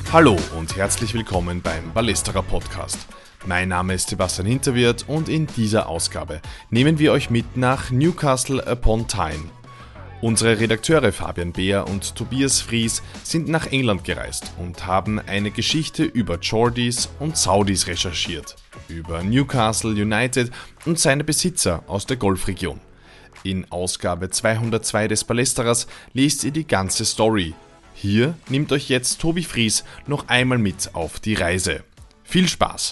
Hallo und herzlich willkommen beim Ballesterer Podcast. Mein Name ist Sebastian Hinterwirth und in dieser Ausgabe nehmen wir euch mit nach Newcastle upon Tyne. Unsere Redakteure Fabian Beer und Tobias Fries sind nach England gereist und haben eine Geschichte über Geordies und Saudis recherchiert, über Newcastle United und seine Besitzer aus der Golfregion. In Ausgabe 202 des Ballesterers lest ihr die ganze Story. Hier nimmt euch jetzt Tobi Fries noch einmal mit auf die Reise. Viel Spaß!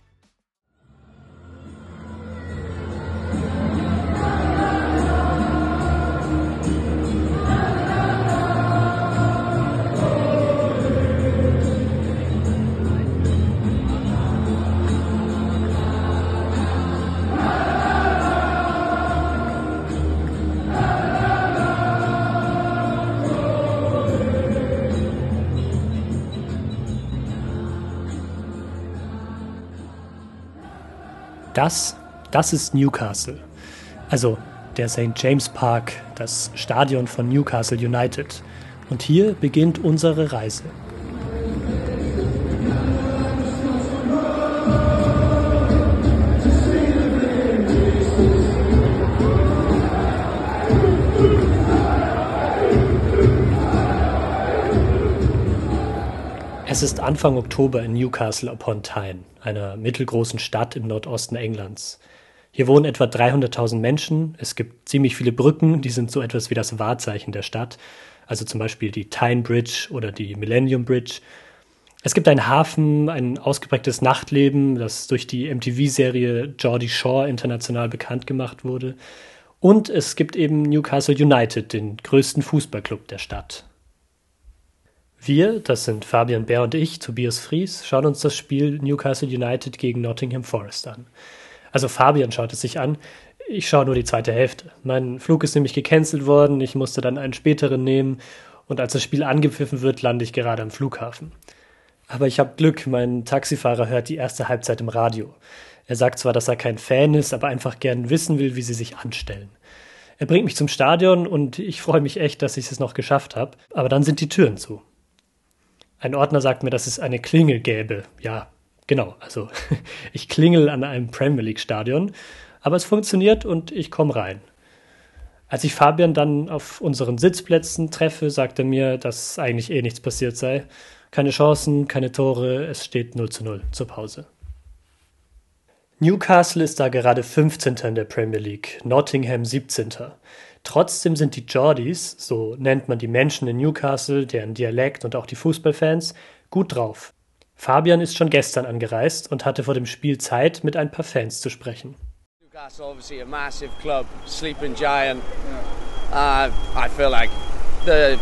Das ist Newcastle. Also der St. James Park, das Stadion von Newcastle United. Und hier beginnt unsere Reise. Es ist Anfang Oktober in Newcastle upon Tyne, einer mittelgroßen Stadt im Nordosten Englands. Hier wohnen etwa 300.000 Menschen, es gibt ziemlich viele Brücken, die sind so etwas wie das Wahrzeichen der Stadt, also zum Beispiel die Tyne Bridge oder die Millennium Bridge. Es gibt einen Hafen, ein ausgeprägtes Nachtleben, das durch die MTV-Serie Geordie Shore international bekannt gemacht wurde. Und es gibt eben Newcastle United, den größten Fußballclub der Stadt. Wir, das sind Fabian Beer und ich, Tobias Fries, schauen uns das Spiel Newcastle United gegen Nottingham Forest an. Also Fabian schaut es sich an, ich schaue nur die zweite Hälfte. Mein Flug ist nämlich gecancelt worden, ich musste dann einen späteren nehmen und als das Spiel angepfiffen wird, lande ich gerade am Flughafen. Aber ich habe Glück, mein Taxifahrer hört die erste Halbzeit im Radio. Er sagt zwar, dass er kein Fan ist, aber einfach gern wissen will, wie sie sich anstellen. Er bringt mich zum Stadion und ich freue mich echt, dass ich es noch geschafft habe, aber dann sind die Türen zu. Ein Ordner sagt mir, dass es eine Klingel gäbe. Ja, genau, also ich klingel an einem Premier League Stadion, aber es funktioniert und ich komme rein. Als ich Fabian dann auf unseren Sitzplätzen treffe, sagt er mir, dass eigentlich nichts passiert sei. Keine Chancen, keine Tore, es steht 0:0 zur Pause. Newcastle ist da gerade 15. in der Premier League, Nottingham 17. Trotzdem sind die Geordies, so nennt man die Menschen in Newcastle, deren Dialekt und auch die Fußballfans, gut drauf. Fabian ist schon gestern angereist und hatte vor dem Spiel Zeit, mit ein paar Fans zu sprechen. Newcastle obviously a massive club, sleeping giant. I feel like the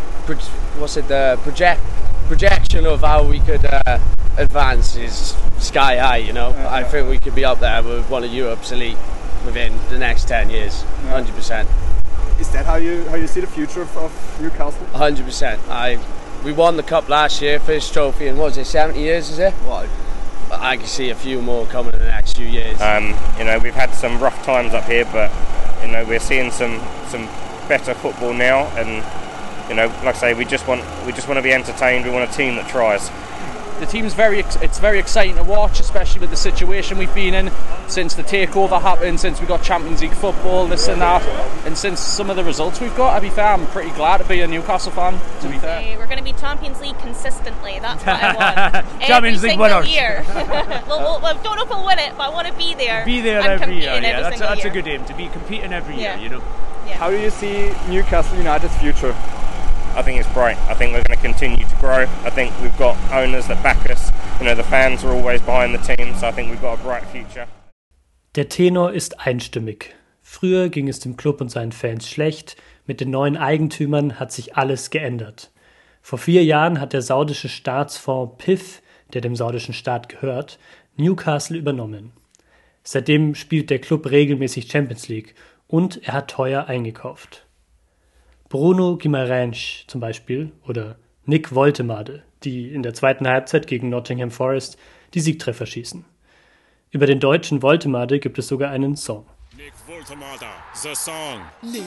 projection of how we could advance is sky high, you know. I think we could be up there with one of Europe's elite within the next 10 years, 100%. Is that how you see the future of Newcastle? 100%. We won the cup last year, first trophy in, what was it, 70 years, is it? What? I can see a few more coming in the next few years. We've had some rough times up here, but we're seeing some better football now, and like I say, we just want to be entertained. We want a team that tries. The team's very exciting to watch, especially with the situation we've been in since the takeover happened, since we got Champions League football, this and that, and since some of the results we've got. To be fair, I'm pretty glad to be a Newcastle fan, to be fair. We're going to be Champions League consistently, that's what I want. Champions League winners. Year. well, I don't know if we'll win it, but I want to be there. Be there every year, yeah, that's a good aim, to be competing every year, you know. Yeah. How do you see Newcastle United's future? I think it's bright. I think we're going to continue to grow. I think we've got owners that back us. The fans are always behind the team, so I think we've got a bright future. Der Tenor ist einstimmig. Früher ging es dem Club und seinen Fans schlecht. Mit den neuen Eigentümern hat sich alles geändert. Vor 4 Jahren hat der saudische Staatsfonds PIF, der dem saudischen Staat gehört, Newcastle übernommen. Seitdem spielt der Club regelmäßig Champions League und er hat teuer eingekauft. Bruno Guimarães zum Beispiel oder Nick Woltemade, die in der zweiten Halbzeit gegen Nottingham Forest die Siegtreffer schießen. Über den deutschen Woltemade gibt es sogar einen Song. Nick Woltemada, the song. Nick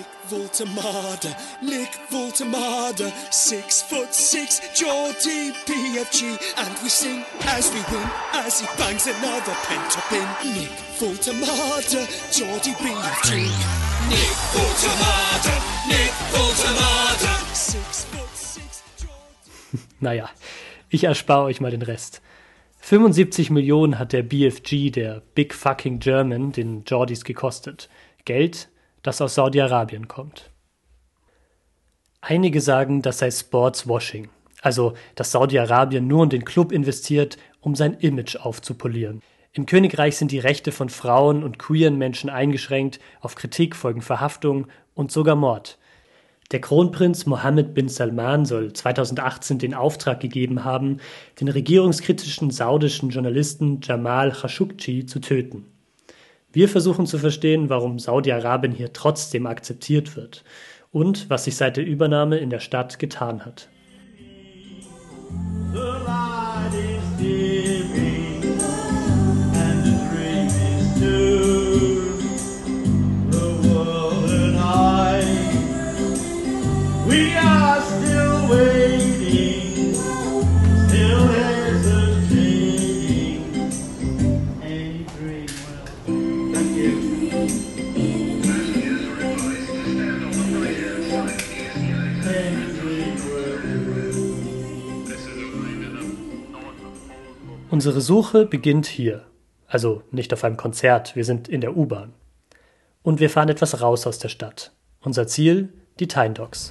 Woltemada, 6'6", Geordie BFG, and we sing as we win, as he bangs another pentapin. Nick Woltemada, Geordie BFG. Nick Woltemada, 6'6", Geordie. Naja, ich erspare euch mal den Rest. 75 Millionen hat der BFG, der Big Fucking German, den Geordies gekostet. Geld, das aus Saudi-Arabien kommt. Einige sagen, das sei Sportswashing, also dass Saudi-Arabien nur in den Club investiert, um sein Image aufzupolieren. Im Königreich sind die Rechte von Frauen und queeren Menschen eingeschränkt, auf Kritik folgen Verhaftungen und sogar Mord. Der Kronprinz Mohammed bin Salman soll 2018 den Auftrag gegeben haben, den regierungskritischen saudischen Journalisten Jamal Khashoggi zu töten. Wir versuchen zu verstehen, warum Saudi-Arabien hier trotzdem akzeptiert wird und was sich seit der Übernahme in der Stadt getan hat. We are still waiting, still hesitating. Any dream will. Thank you. Unsere Suche beginnt hier. Also nicht auf einem Konzert, wir sind in der U-Bahn. Und wir fahren etwas raus aus der Stadt. Unser Ziel, die Tyne Docks.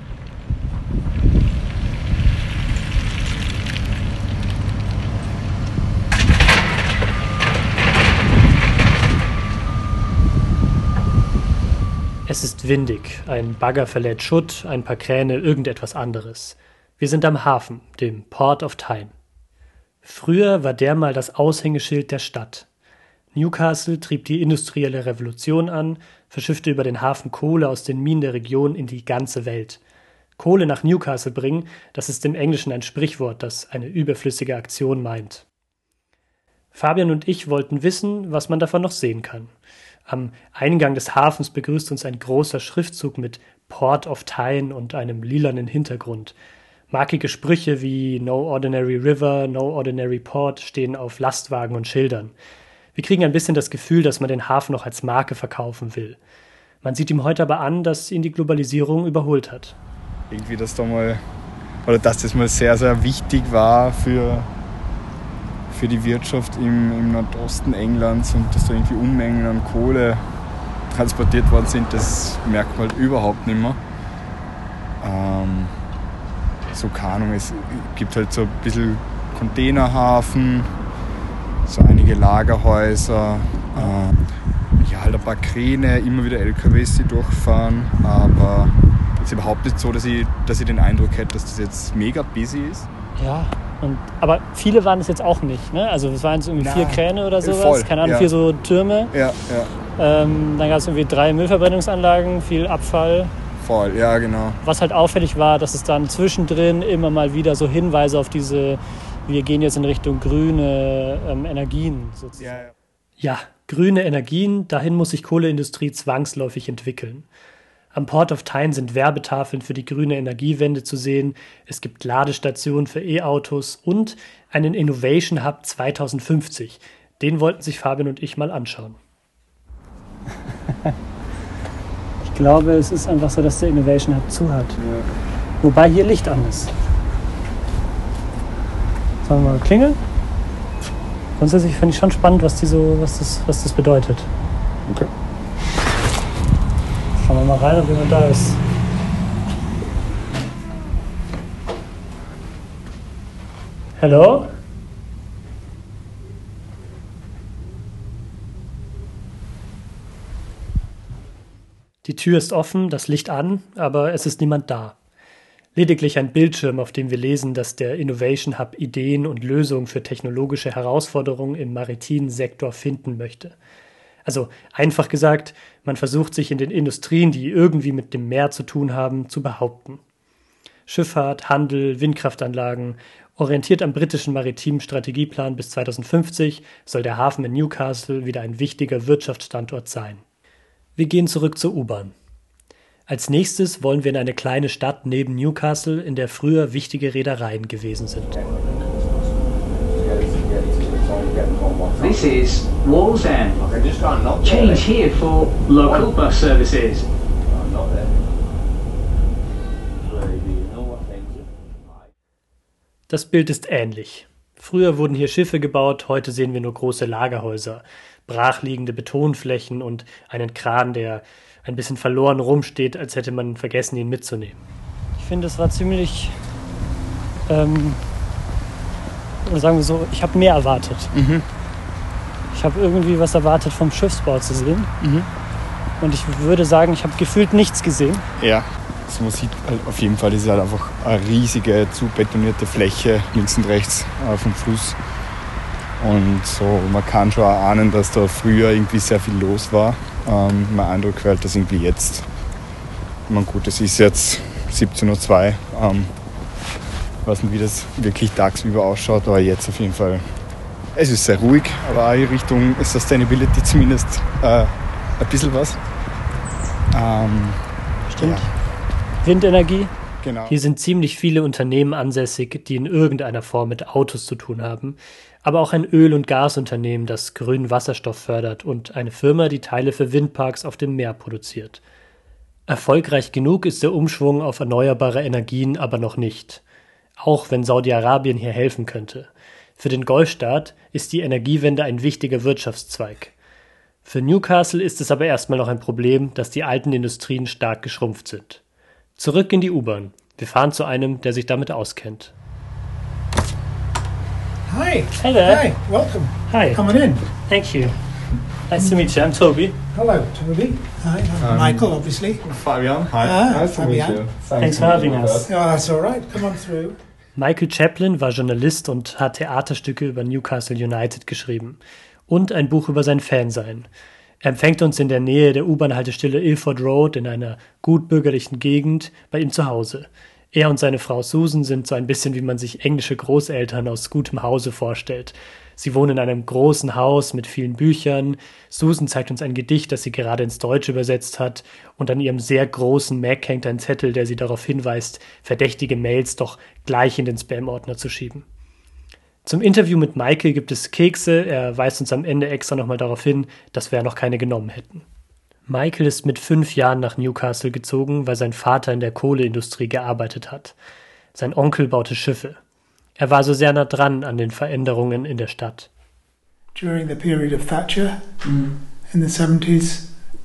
Es ist windig, ein Bagger verlädt Schutt, ein paar Kräne, irgendetwas anderes. Wir sind am Hafen, dem Port of Tyne. Früher war der mal das Aushängeschild der Stadt. Newcastle trieb die industrielle Revolution an, verschiffte über den Hafen Kohle aus den Minen der Region in die ganze Welt. Kohle nach Newcastle bringen, das ist im Englischen ein Sprichwort, das eine überflüssige Aktion meint. Fabian und ich wollten wissen, was man davon noch sehen kann. Am Eingang des Hafens begrüßt uns ein großer Schriftzug mit Port of Tyne und einem lilanen Hintergrund. Markige Sprüche wie No Ordinary River, No Ordinary Port stehen auf Lastwagen und Schildern. Wir kriegen ein bisschen das Gefühl, dass man den Hafen noch als Marke verkaufen will. Man sieht ihm heute aber an, dass ihn die Globalisierung überholt hat. Irgendwie, dass das mal sehr, sehr wichtig war für die Wirtschaft im Nordosten Englands und dass da irgendwie Unmengen an Kohle transportiert worden sind, das merkt man halt überhaupt nicht mehr. So keine Ahnung, es gibt halt so ein bisschen Containerhafen, so einige Lagerhäuser, halt ein paar Kräne, immer wieder LKWs, die durchfahren, aber es ist überhaupt nicht so, dass ich den Eindruck hätte, dass das jetzt mega busy ist. Ja, aber viele waren es jetzt auch nicht, ne? Also es waren jetzt irgendwie 4 Kräne oder sowas, voll, keine Ahnung, ja. 4 so Türme. Ja. Dann gab es irgendwie 3 Müllverbrennungsanlagen, viel Abfall. Voll, ja genau. Was halt auffällig war, dass es dann zwischendrin immer mal wieder so Hinweise auf diese, wir gehen jetzt in Richtung grüne Energien sozusagen. Ja, grüne Energien, dahin muss sich Kohleindustrie zwangsläufig entwickeln. Am Port of Tyne sind Werbetafeln für die grüne Energiewende zu sehen, es gibt Ladestationen für E-Autos und einen Innovation Hub 2050. Den wollten sich Fabian und ich mal anschauen. Ich glaube, es ist einfach so, dass der Innovation Hub zu hat. Ja. Wobei hier Licht an ist. Sollen wir mal klingeln? Grundsätzlich finde ich schon spannend, was das bedeutet. Okay. Schauen wir mal rein, ob jemand da ist. Hallo? Die Tür ist offen, das Licht an, aber es ist niemand da. Lediglich ein Bildschirm, auf dem wir lesen, dass der Innovation Hub Ideen und Lösungen für technologische Herausforderungen im maritimen Sektor finden möchte. Also einfach gesagt, man versucht sich in den Industrien, die irgendwie mit dem Meer zu tun haben, zu behaupten. Schifffahrt, Handel, Windkraftanlagen. Orientiert am britischen maritimen Strategieplan bis 2050 soll der Hafen in Newcastle wieder ein wichtiger Wirtschaftsstandort sein. Wir gehen zurück zur U-Bahn. Als nächstes wollen wir in eine kleine Stadt neben Newcastle, in der früher wichtige Reedereien gewesen sind. This is Wallsend. Change here for local bus services. Das Bild ist ähnlich. Früher wurden hier Schiffe gebaut, heute sehen wir nur große Lagerhäuser, brachliegende Betonflächen und einen Kran, der ein bisschen verloren rumsteht, als hätte man vergessen, ihn mitzunehmen. Ich finde, es war ziemlich, sagen wir so, ich habe mehr erwartet. Ich habe irgendwie was erwartet, vom Schiffsbau zu sehen. Und ich würde sagen, ich habe gefühlt nichts gesehen. Ja, also man sieht halt auf jeden Fall, das ist halt einfach eine riesige, zu betonierte Fläche links und rechts vom Fluss. Und so, man kann schon auch ahnen, dass da früher irgendwie sehr viel los war. Mein Eindruck wäre halt, dass irgendwie jetzt, ich meine, gut, es ist jetzt 17:02 Uhr. Ich weiß nicht, wie das wirklich tagsüber ausschaut, aber jetzt auf jeden Fall. Es ist sehr ruhig, aber auch in Richtung Sustainability zumindest ein bisschen was. Stimmt. Ja. Windenergie. Genau. Hier sind ziemlich viele Unternehmen ansässig, die in irgendeiner Form mit Autos zu tun haben. Aber auch ein Öl- und Gasunternehmen, das grünen Wasserstoff fördert, und eine Firma, die Teile für Windparks auf dem Meer produziert. Erfolgreich genug ist der Umschwung auf erneuerbare Energien aber noch nicht. Auch wenn Saudi-Arabien hier helfen könnte. Für den Golfstaat ist die Energiewende ein wichtiger Wirtschaftszweig. Für Newcastle ist es aber erstmal noch ein Problem, dass die alten Industrien stark geschrumpft sind. Zurück in die U-Bahn. Wir fahren zu einem, der sich damit auskennt. Hi. Hey there. Hi, welcome. Hi. Coming in. Thank you. Nice to meet you. I'm Toby. Hello, Toby. Hi, I'm Michael, obviously. Fabian. Hi. Nice to meet you. Thanks for having us. Oh, that's all right. Come on through. Michael Chaplin war Journalist und hat Theaterstücke über Newcastle United geschrieben und ein Buch über sein Fansein. Er empfängt uns in der Nähe der U-Bahn-Haltestelle Ilford Road in einer gutbürgerlichen Gegend bei ihm zu Hause. Er und seine Frau Susan sind so ein bisschen, wie man sich englische Großeltern aus gutem Hause vorstellt. Sie wohnen in einem großen Haus mit vielen Büchern. Susan zeigt uns ein Gedicht, das sie gerade ins Deutsche übersetzt hat. Und an ihrem sehr großen Mac hängt ein Zettel, der sie darauf hinweist, verdächtige Mails doch gleich in den Spam-Ordner zu schieben. Zum Interview mit Michael gibt es Kekse. Er weist uns am Ende extra nochmal darauf hin, dass wir ja noch keine genommen hätten. Michael ist mit 5 Jahren nach Newcastle gezogen, weil sein Vater in der Kohleindustrie gearbeitet hat. Sein Onkel baute Schiffe. Er war so sehr nah dran an den Veränderungen in der Stadt. During the period of Thatcher in the 70s,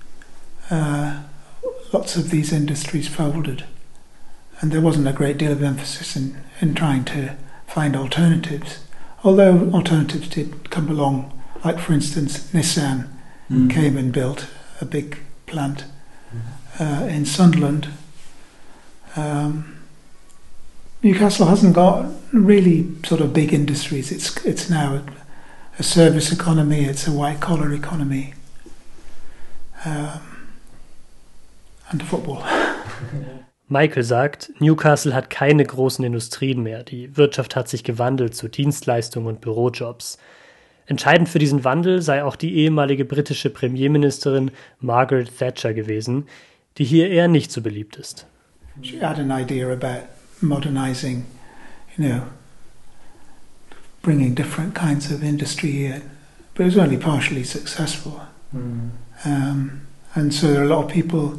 lots of these industries folded. And there wasn't a great deal of emphasis in trying to find alternatives. Although alternatives did come along, like for instance Nissan came and built a big plant in Sunderland. Newcastle hasn't got really sort of big industries. It's now a service economy. It's a white collar economy, and football. Michael sagt, Newcastle hat keine großen Industrien mehr. Die Wirtschaft hat sich gewandelt zu Dienstleistungen und Bürojobs. Entscheidend für diesen Wandel sei auch die ehemalige britische Premierministerin Margaret Thatcher gewesen, die hier eher nicht so beliebt ist. She had an idea about modernizing, bringing different kinds of industry here, but it was only partially successful. And so there are a lot of people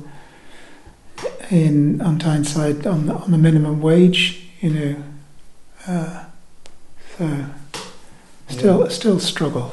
on Tyneside on the minimum wage, so still struggle.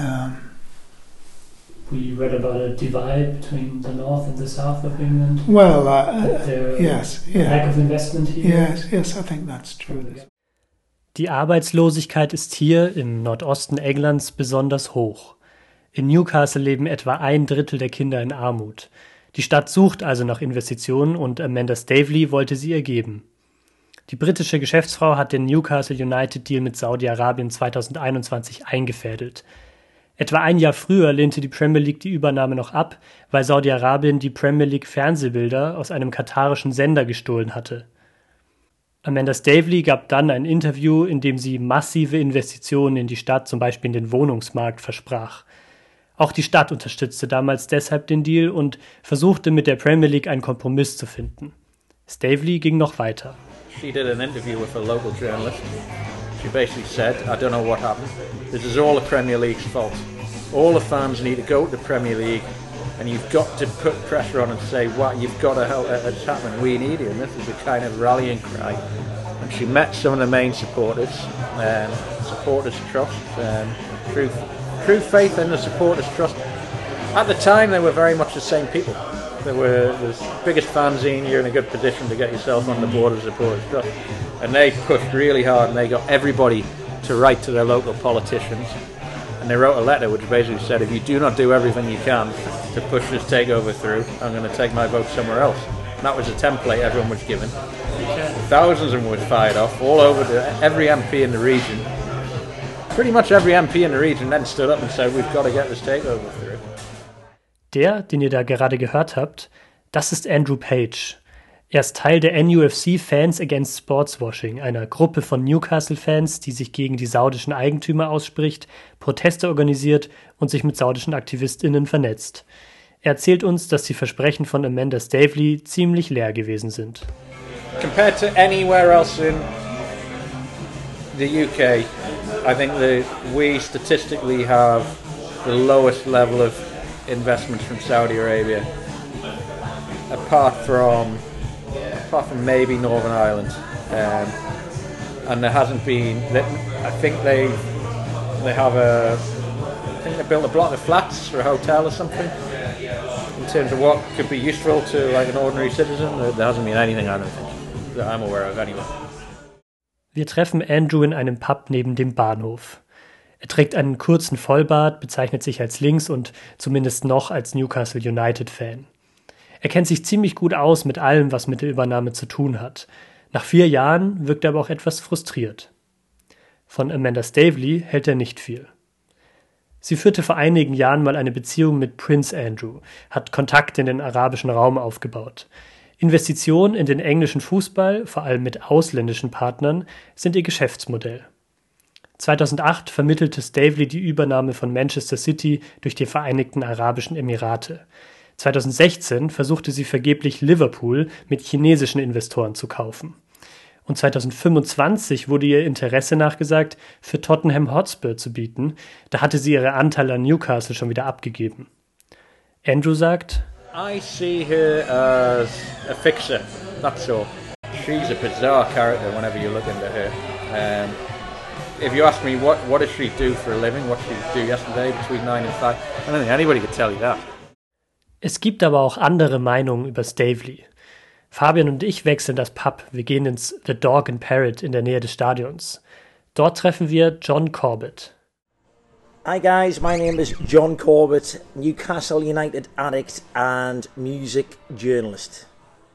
We read about a divide between the north and the south of England. Well, yes, yeah. Lack of investment here. Yes, I think that's true. Die Arbeitslosigkeit ist hier im Nordosten Englands besonders hoch. In Newcastle leben etwa 1/3 der Kinder in Armut. Die Stadt sucht also nach Investitionen und Amanda Staveley wollte sie ihr geben. Die britische Geschäftsfrau hat den Newcastle United Deal mit Saudi-Arabien 2021 eingefädelt. Etwa ein Jahr früher lehnte die Premier League die Übernahme noch ab, weil Saudi-Arabien die Premier League Fernsehbilder aus einem katarischen Sender gestohlen hatte. Amanda Staveley gab dann ein Interview, in dem sie massive Investitionen in die Stadt, zum Beispiel in den Wohnungsmarkt, versprach. Auch die Stadt unterstützte damals deshalb den Deal und versuchte mit der Premier League einen Kompromiss zu finden. Staveley ging noch weiter. She did an interview with a local journalist. She basically said, I don't know what happened. This is all the Premier League's fault. All the fans need to go to the Premier League and you've got to put pressure on and say, what, you've got to help, it's happening, we need you. And this is the kind of rallying cry. And she met some of the main supporters, Supporters Trust, True Faith in the Supporters Trust. At the time, they were very much the same people. They were the biggest fanzine, you're in a good position to get yourself on the board of Supporters Trust. And they pushed really hard and they got everybody to write to their local politicians. And they wrote a letter which basically said, if you do not do everything you can to push this takeover through, I'm going to take my vote somewhere else. And that was a template everyone was given. Thousands of them were fired off all over every MP in the region. Pretty much every MP in the region then stood up and said, we've got to get this takeover through. Der, den ihr da gerade gehört habt, das ist Andrew Page. Er ist Teil der NUFC Fans Against Sportswashing, einer Gruppe von Newcastle-Fans, die sich gegen die saudischen Eigentümer ausspricht, Proteste organisiert und sich mit saudischen AktivistInnen vernetzt. Er erzählt uns, dass die Versprechen von Amanda Staveley ziemlich leer gewesen sind. Compared to anywhere else in the UK, I think that we statistically have the lowest level of investments from Saudi Arabia, apart from maybe Northern Ireland, and there hasn't been. I think they built a block of flats for a hotel or something. In terms of what could be useful to like an ordinary citizen, there hasn't been anything, I don't think, that I'm aware of anyway. Wir treffen Andrew in einem Pub neben dem Bahnhof. Er trägt einen kurzen Vollbart, bezeichnet sich als links und zumindest noch als Newcastle United-Fan. Er kennt sich ziemlich gut aus mit allem, was mit der Übernahme zu tun hat. Nach 4 Jahren wirkt er aber auch etwas frustriert. Von Amanda Staveley hält er nicht viel. Sie führte vor einigen Jahren mal eine Beziehung mit Prince Andrew, hat Kontakte in den arabischen Raum aufgebaut. Investitionen in den englischen Fußball, vor allem mit ausländischen Partnern, sind ihr Geschäftsmodell. 2008 vermittelte Staveley die Übernahme von Manchester City durch die Vereinigten Arabischen Emirate. 2016 versuchte sie vergeblich Liverpool mit chinesischen Investoren zu kaufen. Und 2025 wurde ihr Interesse nachgesagt, für Tottenham Hotspur zu bieten. Da hatte sie ihre Anteile an Newcastle schon wieder abgegeben. Andrew sagt, I see her as a fixer, that's all. She's a bizarre character whenever you look into her. If you ask me what does she do for a living, what did she do yesterday between 9 and 5, I don't think anybody could tell you that. Es gibt aber auch andere Meinungen über Staveley. Fabian und ich wechseln das Pub. Wir gehen ins The Dog and Parrot in der Nähe des Stadions. Dort treffen wir John Corbett. Hi guys, my name is John Corbett, Newcastle United addict and music journalist.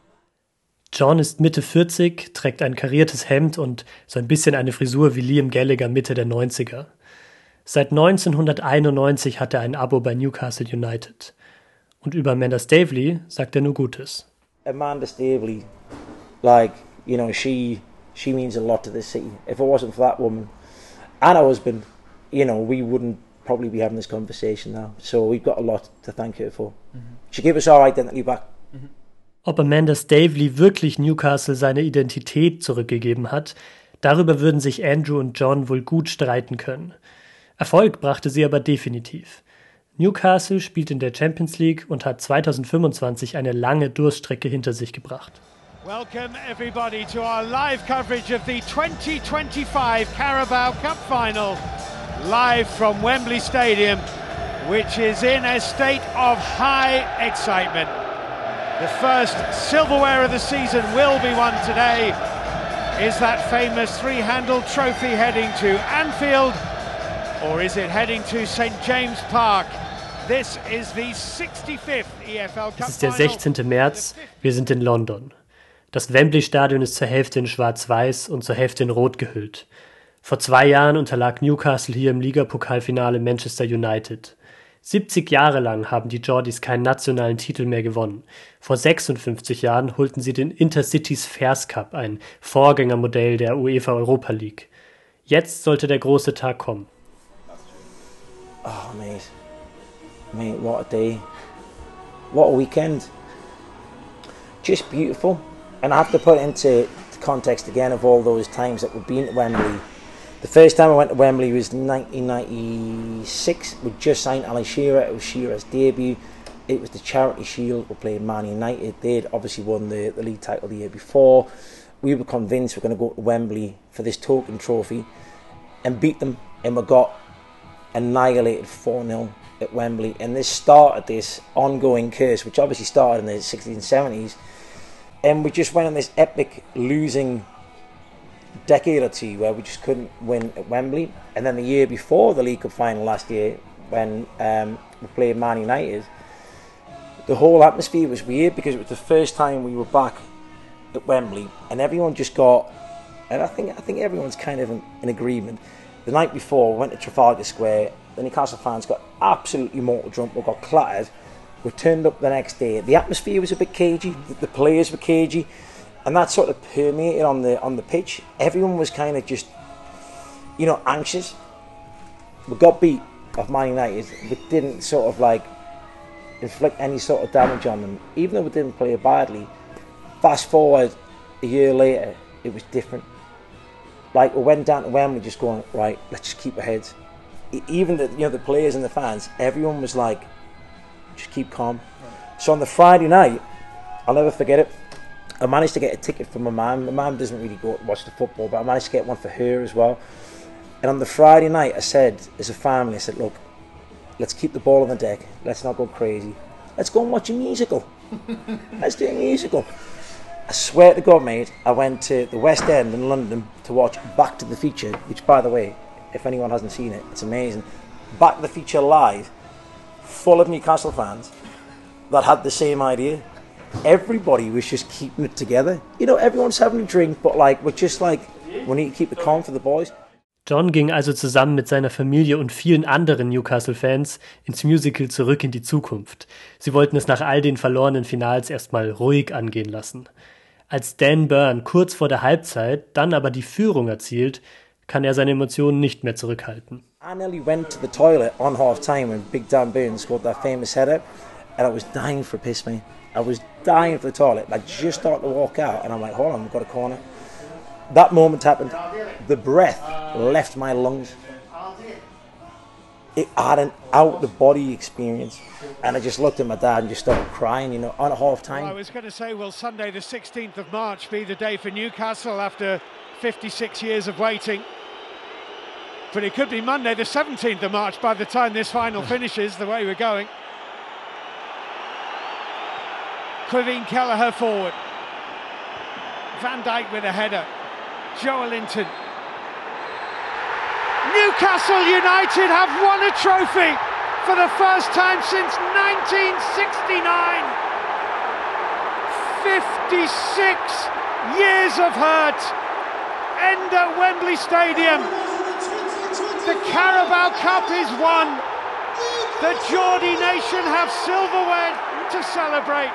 John ist Mitte 40, trägt ein kariertes Hemd und so ein bisschen eine Frisur wie Liam Gallagher Mitte der 90er. Seit 1991 hat er ein Abo bei Newcastle United. Und über Amanda Staveley sagt er nur Gutes. Amanda Staveley, like, you know, she means a lot to this city. If it wasn't for that woman and her husband, you know, we wouldn't probably be having this conversation now. So we've got a lot to thank her for. She gave us our identity back. Ob Amanda Staveley wirklich Newcastle seine Identität zurückgegeben hat, darüber würden sich Andrew und John wohl gut streiten können. Erfolg brachte sie aber definitiv. Newcastle spielt in der Champions League und hat 2025 eine lange Durststrecke hinter sich gebracht. Welcome everybody to our live coverage of the 2025 Carabao Cup final, live from Wembley Stadium, which is in a state of high excitement. The first silverware of the season will be won today. Is that famous three-handled trophy heading to Anfield, or is it heading to St. James Park? This is the 65th EFL Cup. Es ist der 16. März, wir sind in London. Das Wembley-Stadion ist zur Hälfte in schwarz-weiß und zur Hälfte in rot gehüllt. Vor 2 Jahren unterlag Newcastle hier im Ligapokalfinale Manchester United. 70 Jahre lang haben die Geordies keinen nationalen Titel mehr gewonnen. Vor 56 Jahren holten sie den Intercity Spheres Cup, ein Vorgängermodell der UEFA Europa League. Jetzt sollte der große Tag kommen. Oh, mate. Mate, what a day. What a weekend. Just beautiful. And I have to put it into the context again of all those times that we've been to Wembley. The first time I went to Wembley was 1996. We just signed Alan Shearer. It was Shearer's debut. It was the Charity Shield. We played Man United. They'd obviously won the league title the year before. We were convinced we're going to go to Wembley for this token trophy and beat them. And we got annihilated 4-0 at Wembley. And this started this ongoing curse, which obviously started in the 60s and 70s. And we just went on this epic losing decade or two where we just couldn't win at Wembley. And then the year before the League Cup final last year, when we played Man United, the whole atmosphere was weird because it was the first time we were back at Wembley, and everyone just got, and I think everyone's kind of in agreement. The night before, we went to Trafalgar Square. The Newcastle fans got absolutely mortal drunk. We got clattered. We turned up the next day. The atmosphere was a bit cagey. The players were cagey. And that sort of permeated on the pitch. Everyone was kind of just, anxious. We got beat off Man United. We didn't sort of like inflict any sort of damage on them. Even though we didn't play badly, fast forward a year later, it was different. Like, we went down to Wembley just going, right, let's just keep our heads. Even the players and the fans, everyone was like, just keep calm. So on the Friday night, I'll never forget it, I managed to get a ticket for my mum. My mum doesn't really go watch the football, but I managed to get one for her as well. And on the Friday night, I said, as a family, I said, look, let's keep the ball on the deck. Let's not go crazy. Let's go and watch a musical. Let's do a musical. I swear to God, mate, I went to the West End in London to watch Back to the Future, which, by the way, if anyone hasn't seen it, it's amazing. Back to the Future live, full of Newcastle fans that had the same idea. Everybody was just keeping it together. Everyone's having a drink, but we're just we need to keep it calm for the boys. John ging also zusammen mit seiner Familie und vielen anderen Newcastle-Fans ins Musical Zurück in die Zukunft. Sie wollten es nach all den verlorenen Finals erstmal ruhig angehen lassen. Als Dan Burn kurz vor der Halbzeit dann aber die Führung erzielt, kann er seine Emotionen nicht mehr zurückhalten. I nearly went to the toilet on half-time when Big Dan Burn scored that famous header, and I was dying for a piss, mate. I was dying for the toilet. I just started to walk out, and I'm like, hold on, we've got a corner. That moment happened. The breath left my lungs. I had an out-the-body experience, and I just looked at my dad and just started crying, on a half-time. Well, I was going to say, will Sunday the 16th of March be the day for Newcastle after 56 years of waiting? But it could be Monday the 17th of March by the time this final finishes, the way we're going. Kevin Kelleher forward. Van Dijk with a header. Joelinton. Newcastle United have won a trophy for the first time since 1969. 56 years of hurt end at Wembley Stadium. The Carabao Cup is won. The Geordie nation have silverware to celebrate.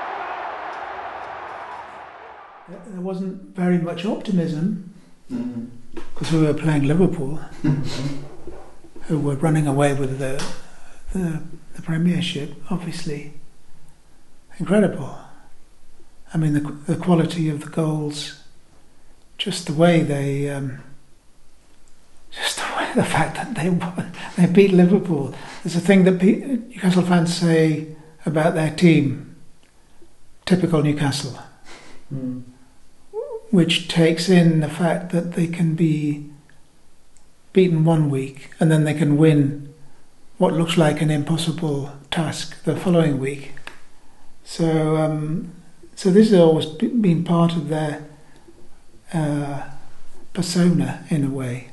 There wasn't very much optimism because we were playing Liverpool, who were running away with the Premiership. Obviously, incredible. I mean, the quality of the goals, just the way the fact that they beat Liverpool. There's a thing that Newcastle fans say about their team, typical Newcastle. Which takes in the fact that they can be beaten one week and then they can win what looks like an impossible task the following week. So this has always been part of their persona in a way.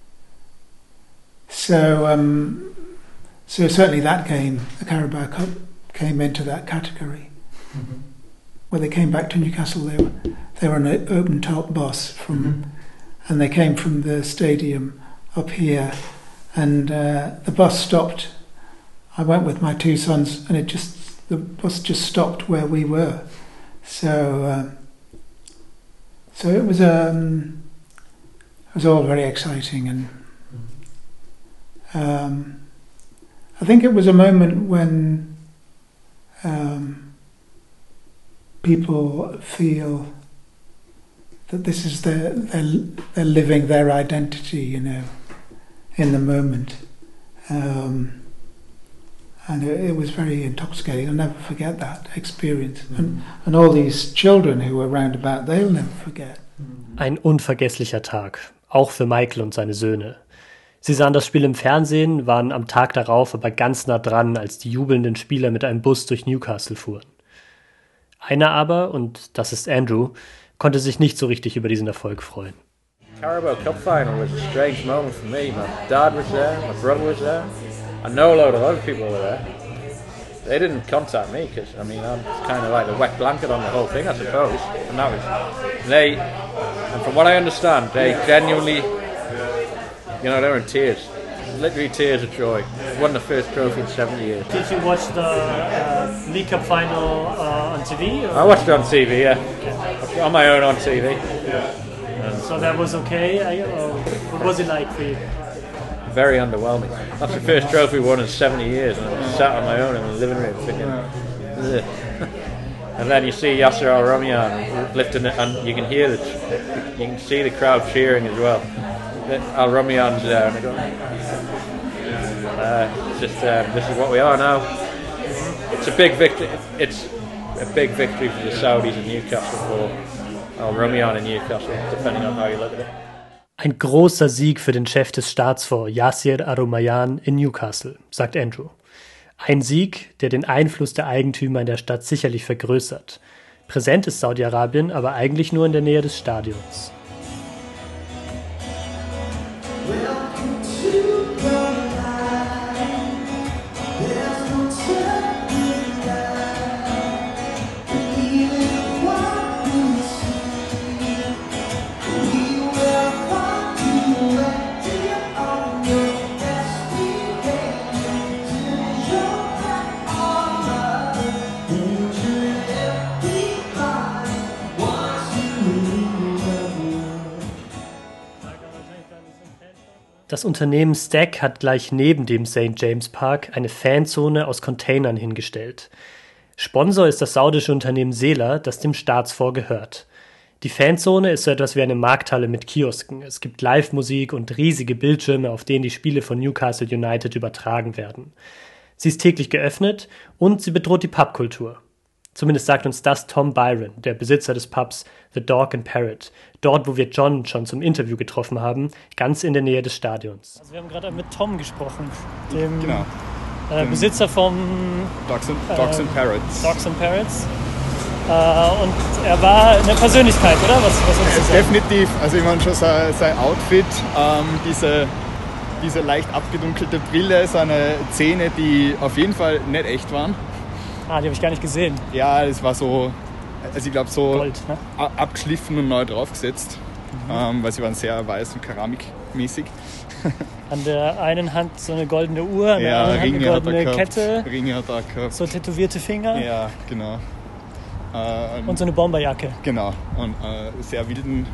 So certainly that game, the Carabao Cup, came into that category. Mm-hmm. When they came back to Newcastle, they were an open top bus and they came from the stadium up here, and the bus stopped. I went with my two sons, and the bus just stopped where we were. So it was all very exciting, and I think it was a moment when people feel that this is they're living their identity, you know, in the moment. And it was very intoxicating. I'll never forget that experience. And all these children who were round about, they'll never forget. Ein unvergesslicher Tag, auch für Michael und seine Söhne. Sie sahen das Spiel im Fernsehen, waren am Tag darauf aber ganz nah dran, als die jubelnden Spieler mit einem Bus durch Newcastle fuhren. Einer aber, und das ist Andrew, konnte sich nicht so richtig über diesen Erfolg freuen. Carabao Cup final was a strange moment for me. My dad was there, my brother was there. I know a load of other people were there. They didn't contact me because, I mean, I'm kind of like a wet blanket on the whole thing, I suppose. And that was, and from what I understand, they genuinely, you know, they were in tears. Literally tears of joy. Won the first trophy in 70 years. Did you watch the League Cup final on TV? Or? I watched it on TV, yeah. Okay. On my own on TV. So that was okay? What was it like for you? Very underwhelming. That's the first trophy won in 70 years, and I sat on my own in the living room thinking, ugh. And then you see Yasser Al-Rumayyan lifting it, and you can hear you can see the crowd cheering as well. Al-Rumayyan's there, and they go, this is what we are now. It's a big victory. It's a big victory for the Saudis in Newcastle, for Al-Rumayyan in Newcastle, depending on how you look at it. Ein großer Sieg für den Chef des Staatsfonds, Yasser Al-Rumayyan in Newcastle, sagt Andrew. Ein Sieg, der den Einfluss der Eigentümer in der Stadt sicherlich vergrößert. Präsent ist Saudi-Arabien aber eigentlich nur in der Nähe des Stadions. Das Unternehmen Stack hat gleich neben dem St. James Park eine Fanzone aus Containern hingestellt. Sponsor ist das saudische Unternehmen Sela, das dem Staatsfonds gehört. Die Fanzone ist so etwas wie eine Markthalle mit Kiosken. Es gibt Live-Musik und riesige Bildschirme, auf denen die Spiele von Newcastle United übertragen werden. Sie ist täglich geöffnet und sie bedroht die Pubkultur. Zumindest sagt uns das Tom Byron, der Besitzer des Pubs The Dog and Parrot, dort, wo wir John schon zum Interview getroffen haben, ganz in der Nähe des Stadions. Also wir haben gerade mit Tom gesprochen, dem Besitzer vom Dogs and Parrots. Dogs and Parrots. Und er war eine Persönlichkeit, oder? Was uns das definitiv. Also ich meine schon sein Outfit, diese leicht abgedunkelte Brille, seine Zähne, die auf jeden Fall nicht echt waren. Ah, die habe ich gar nicht gesehen. Ja, das war so, also ich glaube so Gold, ne? Abgeschliffen und neu draufgesetzt, weil sie waren sehr weiß und keramikmäßig. An der einen Hand so eine goldene Uhr, an der anderen Hand eine goldene Kette. Ringe hat er gehabt. So tätowierte Finger. Ja, genau. Und so eine Bomberjacke. Genau, und sehr wilden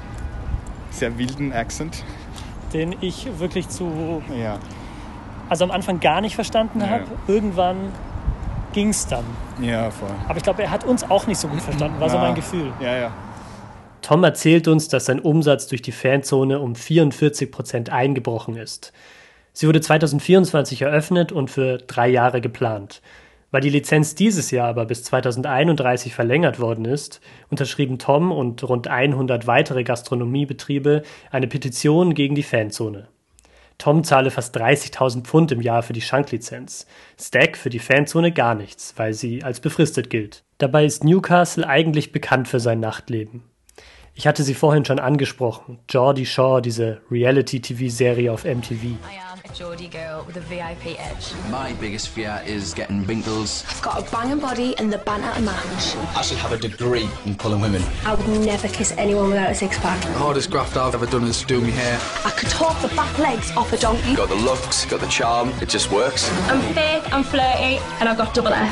Accent. Den ich wirklich also am Anfang gar nicht verstanden habe. Irgendwann ging es dann. Ja, voll. Aber ich glaube, er hat uns auch nicht so gut verstanden, war so mein Gefühl. Ja. Tom erzählt uns, dass sein Umsatz durch die Fanzone um 44% eingebrochen ist. Sie wurde 2024 eröffnet und für 3 Jahre geplant. Weil die Lizenz dieses Jahr aber bis 2031 verlängert worden ist, unterschrieben Tom und rund 100 weitere Gastronomiebetriebe eine Petition gegen die Fanzone. Tom zahle fast 30.000 Pfund im Jahr für die Schanklizenz. Stack für die Fanzone gar nichts, weil sie als befristet gilt. Dabei ist Newcastle eigentlich bekannt für sein Nachtleben. Ich hatte sie vorhin schon angesprochen, Geordie Shore, diese Reality-TV-Serie auf MTV. I am a Geordie girl with a VIP edge. My biggest fear is getting Binkles. I've got a banging body and the banter to match. I should have a degree in pulling women. I would never kiss anyone without a six-pack. The hardest graft I've ever done is do my hair. I could talk the back legs off a donkey. Got the looks, got the charm, it just works. I'm fake, I'm flirty, and I've got double F.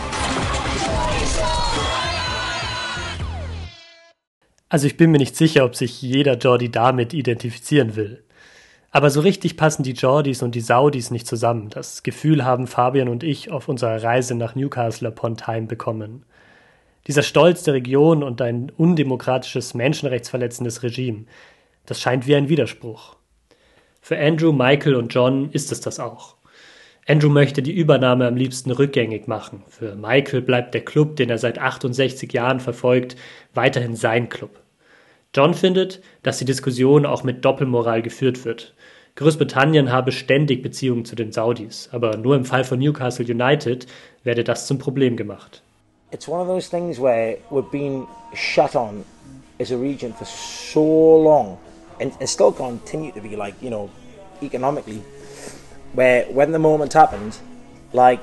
Also ich bin mir nicht sicher, ob sich jeder Geordie damit identifizieren will. Aber so richtig passen die Geordies und die Saudis nicht zusammen. Das Gefühl haben Fabian und ich auf unserer Reise nach Newcastle upon Tyne bekommen. Dieser Stolz der Region und ein undemokratisches, menschenrechtsverletzendes Regime, das scheint wie ein Widerspruch. Für Andrew, Michael und John ist es das auch. Andrew möchte die Übernahme am liebsten rückgängig machen. Für Michael bleibt der Club, den er seit 68 Jahren verfolgt, weiterhin sein Club. John findet, dass die Diskussion auch mit Doppelmoral geführt wird. Großbritannien habe ständig Beziehungen zu den Saudis, aber nur im Fall von Newcastle United werde das zum Problem gemacht. It's one of those things where we've been shut on as a region for so long and still continue to be, like, you know, economically, where when the moment happened, like,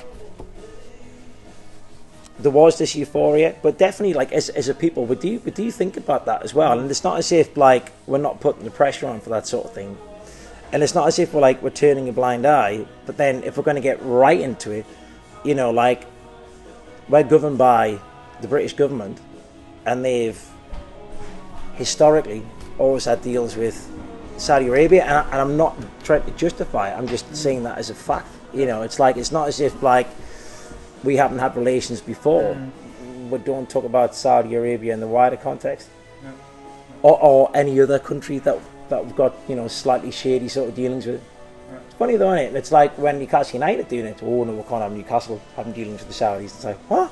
there was this euphoria, but definitely, like, as a people, we do think about that as well. And it's not as if, like, we're not putting the pressure on for that sort of thing. And it's not as if we're turning a blind eye. But then if we're going to get right into it, you know, like, we're governed by the British government, and they've historically always had deals with Saudi Arabia, and I'm not trying to justify it, I'm just saying that as a fact. You know, it's like, it's not as if, like, we haven't had relations before. We don't talk about Saudi Arabia in the wider context, or any other country that we've got, you know, slightly shady sort of dealings with. It's funny though, isn't it? It's like when Newcastle United doing it. Oh no, we can't have Newcastle having dealings with the Saudis. It's like, what?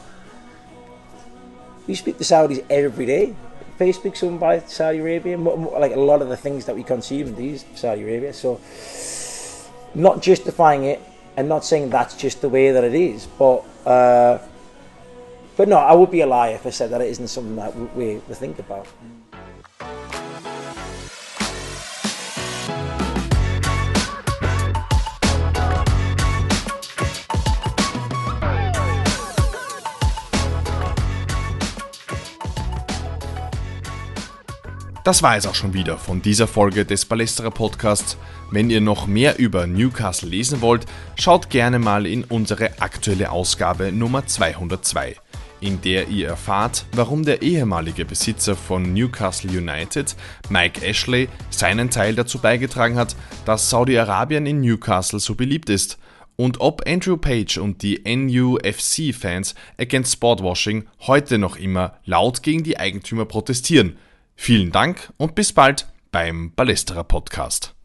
We speak to Saudis every day. Facebook's owned by Saudi Arabia. Like a lot of the things that we consume these Saudi Arabia. So, not justifying it and not saying that's just the way that it is, but no, I would be a liar if I said that it isn't something that we think about. Das war es auch schon wieder von dieser Folge des Ballesterer Podcasts. Wenn ihr noch mehr über Newcastle lesen wollt, schaut gerne mal in unsere aktuelle Ausgabe Nummer 202, in der ihr erfahrt, warum der ehemalige Besitzer von Newcastle United, Mike Ashley, seinen Teil dazu beigetragen hat, dass Saudi-Arabien in Newcastle so beliebt ist und ob Andrew Page und die NUFC-Fans against Sportwashing heute noch immer laut gegen die Eigentümer protestieren. Vielen Dank und bis bald beim Ballesterer Podcast.